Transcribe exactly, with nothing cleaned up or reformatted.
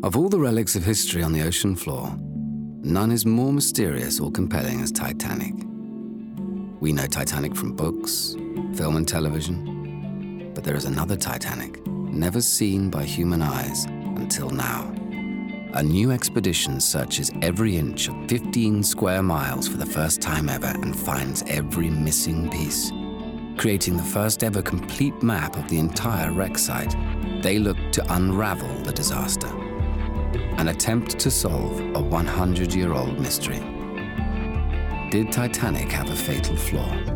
Of all the relics of history on the ocean floor, none is more mysterious or compelling as Titanic. We know Titanic from books, film and television, but there is another Titanic, never seen by human eyes until now. A new expedition searches every inch of fifteen square miles for the first time ever and finds every missing piece. Creating the first ever complete map of the entire wreck site, they look to unravel the disaster. An attempt to solve a one hundred year old mystery. Did Titanic have a fatal flaw?